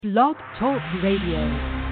Blog Talk Radio.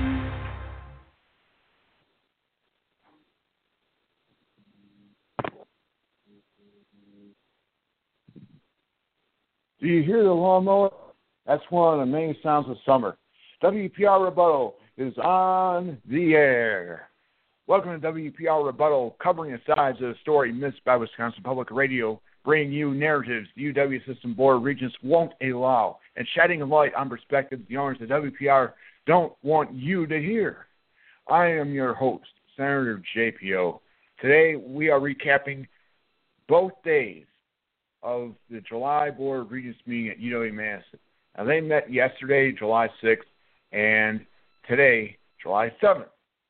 Do you hear the lawnmower? That's one of the main sounds of summer. WPR Rebuttal is on the air. Welcome to WPR Rebuttal, covering the sides of the story missed by Wisconsin Public Radio, bringing you narratives the UW System Board of Regents won't allow, and shedding a light on perspectives the owners of WPR don't want you to hear. I am your host, Senator JPO. Today we are recapping both days of the July Board of Regents meeting at UW-Madison. Now, they met yesterday, July 6th, and today, July 7th.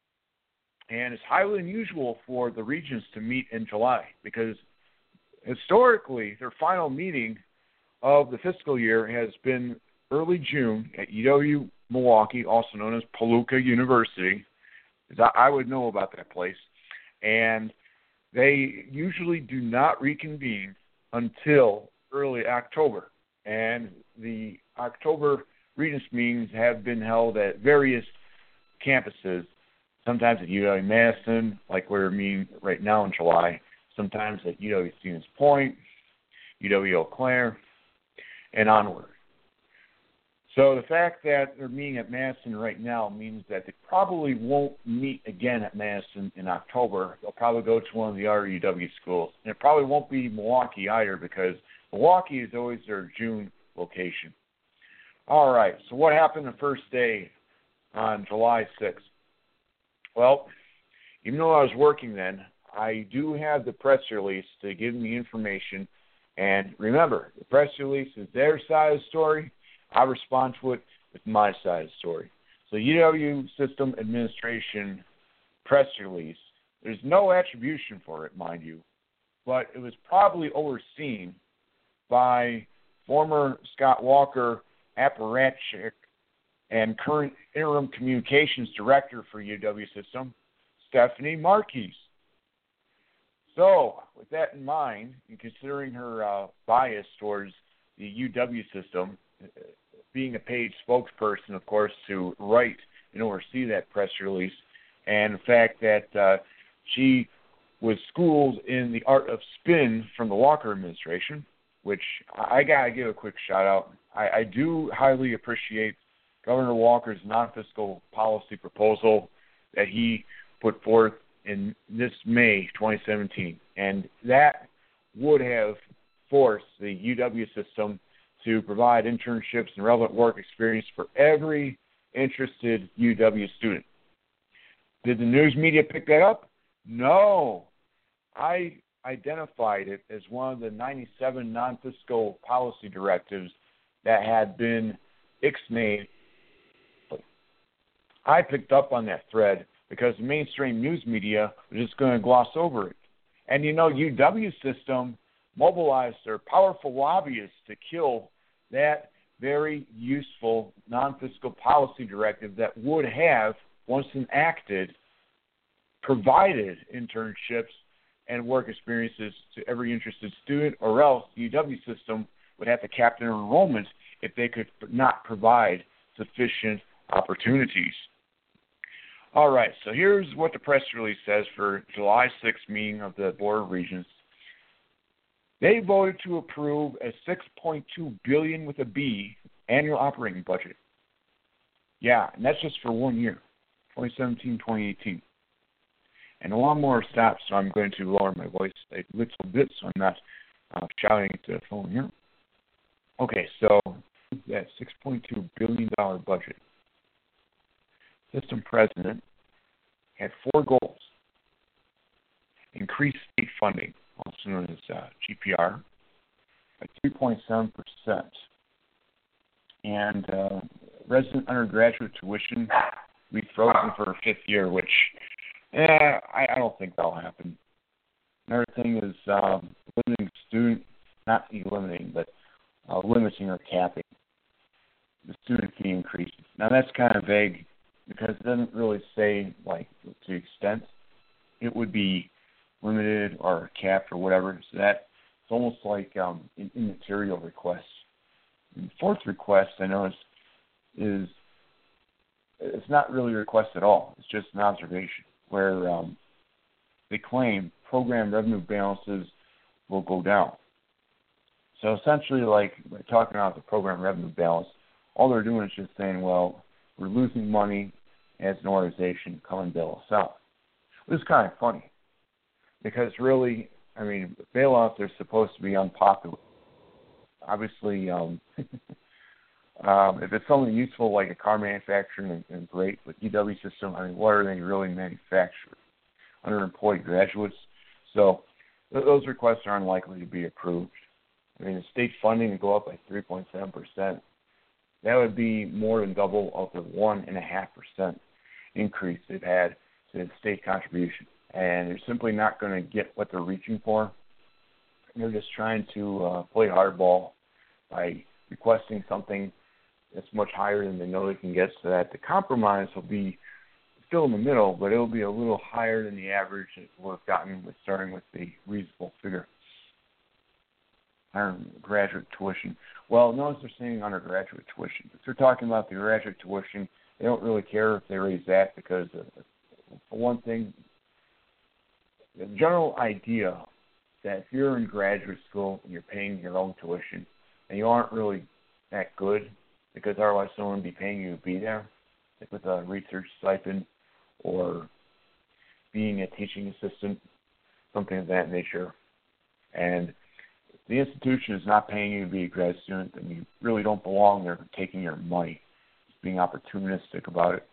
And it's highly unusual for the Regents to meet in July because historically, their final meeting of the fiscal year has been early June at UW-Milwaukee, also known as Paluca University. I would know about that place. And they usually do not reconvene until early October. And the October Regents meetings have been held at various campuses, sometimes at UW-Madison, like we're meeting right now in July, sometimes at UW-Stevens Point, UW-Eau Claire, and onward. So the fact that they're meeting at Madison right now means that they probably won't meet again at Madison in October. They'll probably go to one of the other UW schools. And it probably won't be Milwaukee either because Milwaukee is always their June location. All right, so what happened the first day on July 6th? Well, even though I was working then, I do have the press release to give me information. And remember, the press release is their side of the story. I respond to it with my side of the story. So UW System Administration press release, there's no attribution for it, mind you, but it was probably overseen by former Scott Walker apparatchik and current interim communications director for UW System, Stephanie Marquis. So, with that in mind, and considering her bias towards the UW System, being a paid spokesperson, of course, to write and oversee that press release, and the fact that she was schooled in the art of spin from the Walker administration, which I got to give a quick shout-out. I do highly appreciate Governor Walker's non-fiscal policy proposal that he put forth in this May 2017, and that would have forced the UW system to provide internships and relevant work experience for every interested UW student. Did the news media pick that up? No. I identified it as one of the 97 non-fiscal policy directives that had been ixnayed. I picked up on that thread because the mainstream news media was just going to gloss over it. And you know, UW system mobilized their powerful lobbyists to kill that very useful non-fiscal policy directive that would have, once enacted, provided internships and work experiences to every interested student, or else the UW system would have to cap their enrollment if they could not provide sufficient opportunities. All right, so here's what the press release says for July 6th meeting of the Board of Regents. They voted to approve a $6.2 billion with a B annual operating budget. Yeah, and that's just for 1 year, 2017-2018. And the lawnmower stopped, so I'm going to lower my voice a little bit so I'm not shouting at the phone here. Okay, so that $6.2 billion budget. System president had 4 goals. Increase state funding, also known as GPR, by 3.7%. And resident undergraduate tuition be frozen for a 5th year, which I don't think that'll happen. Another thing is limiting student, not eliminating, but limiting or capping the student fee increases. Now that's kind of vague because it doesn't really say like to the extent it would be limited or capped or whatever. So that it's almost like an immaterial request. And the 4th request I noticed is it's not really a request at all. It's just an observation where they claim program revenue balances will go down. So essentially, like talking about the program revenue balance, all they're doing is just saying, well, we're losing money as an organization, come and bail us out. Which is kind of funny because really, I mean, bailouts are supposed to be unpopular. Obviously, if it's something useful like a car manufacturing and great, but UW system, I mean, what are they really manufacturing? Underemployed graduates. So those requests are unlikely to be approved. I mean, the state funding would go up by 3.7%. That would be more than double of the 1.5% increase they've had to the state contribution. And they're simply not going to get what they're reaching for. They're just trying to play hardball by requesting something that's much higher than they know they can get, so that the compromise will be still in the middle, but it'll be a little higher than the average that we've gotten with starting with the reasonable figure. Graduate tuition. Well, notice they're saying undergraduate tuition. If they're talking about the graduate tuition, they don't really care if they raise that because, for one thing, the general idea that if you're in graduate school and you're paying your own tuition and you aren't really that good, because otherwise someone would be paying you to be there, like with a research stipend or being a teaching assistant, something of that nature. And if the institution is not paying you to be a grad student, then you really don't belong there taking your money, just being opportunistic about it.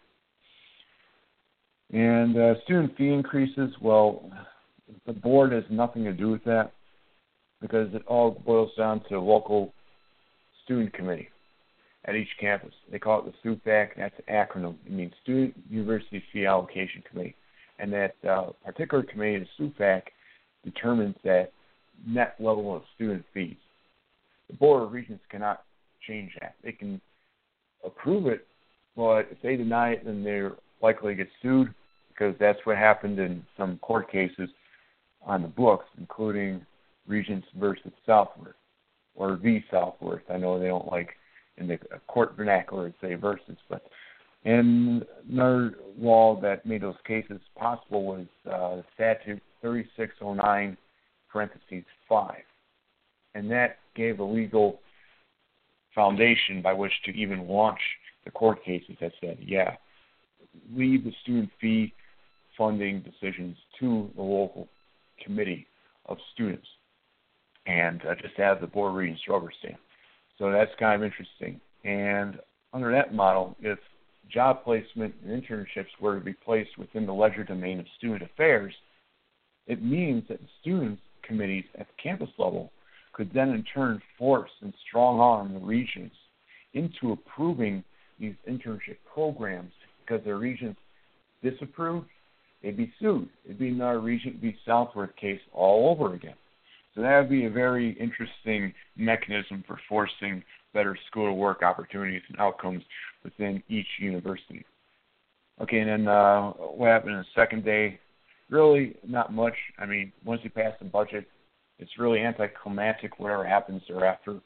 And student fee increases, well, the board has nothing to do with that because it all boils down to a local student committee at each campus. They call it the SUFAC. That's an acronym. It means Student University Fee Allocation Committee. And that particular committee, the SUFAC, determines that net level of student fees. The Board of Regents cannot change that. They can approve it, but if they deny it, then they're likely to get sued because that's what happened in some court cases on the books, including Regents versus Southworth, or v. Southworth. I know they don't like in the court vernacular to say versus, but and another law that made those cases possible was Statute 3609, parentheses 5, and that gave a legal foundation by which to even launch the court cases that said, yeah, leave the student fee funding decisions to the local committee of students and just have the Board of Regents rubber stamp. So that's kind of interesting. And under that model, if job placement and internships were to be placed within the ledger domain of student affairs, it means that the students' committees at the campus level could then in turn force and strong-arm the regents into approving these internship programs because their regents disapproved, they'd be sued. It'd be another Regent v. Southworth case all over again. So that would be a very interesting mechanism for forcing better school-to-work opportunities and outcomes within each university. Okay, and then what happened in the second day? Really not much. I mean, once you pass the budget, it's really anticlimactic whatever happens thereafter.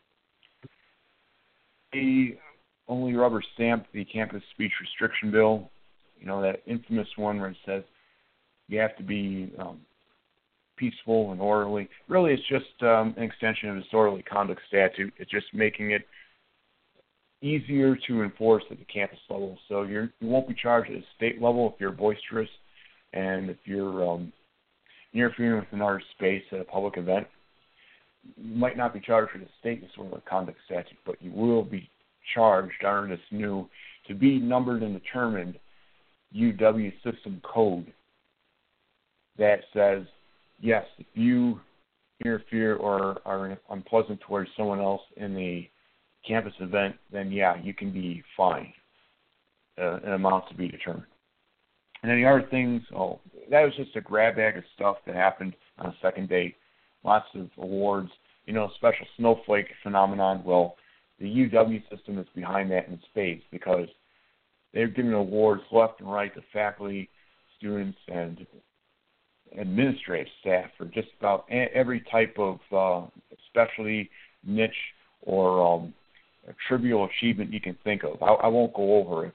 They only rubber stamped the campus speech restriction bill, you know, that infamous one where it says you have to be peaceful and orderly. Really, it's just an extension of the disorderly conduct statute. It's just making it easier to enforce at the campus level. So you won't be charged at the state level if you're boisterous and if you're interfering with another space at a public event. You might not be charged for the state disorderly conduct statute, but you will be charged under this new, to be numbered and determined, UW system code that says, yes, if you interfere or are unpleasant towards someone else in the campus event, then yeah, you can be fined an amount to be determined. And then the other things, that was just a grab bag of stuff that happened on the second day. Lots of awards, special snowflake phenomenon. Well, the UW system is behind that in spades because they're giving awards left and right to faculty, students, and administrative staff for just about every type of specialty, niche, or trivial achievement you can think of. I won't go over it, but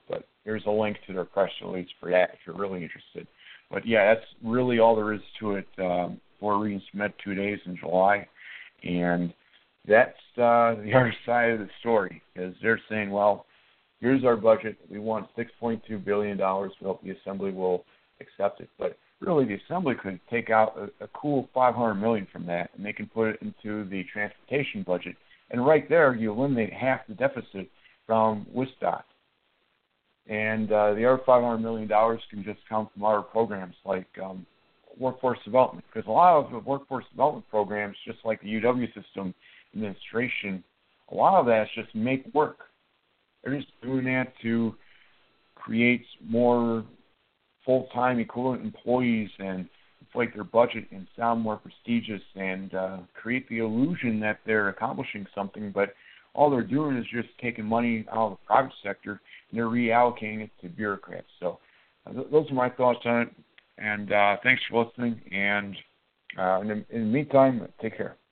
there's a link to their press release for that if you're really interested. But, yeah, that's really all there is to it. 4 readings met 2 days in July. And that's the other side of the story, because they're saying, well, here's our budget. We want $6.2 billion. We hope the Assembly will accept it. But really, the Assembly could take out a cool $500 million from that, and they can put it into the transportation budget. And right there, you eliminate half the deficit from WSDOT. And the other $500 million can just come from our programs like workforce development, because a lot of the workforce development programs, just like the UW system administration, a lot of that is just make work. They're just doing that to create more full-time equivalent employees and inflate their budget and sound more prestigious and create the illusion that they're accomplishing something, but all they're doing is just taking money out of the private sector and they're reallocating it to bureaucrats. So those are my thoughts on it, and thanks for listening, and in the meantime, take care.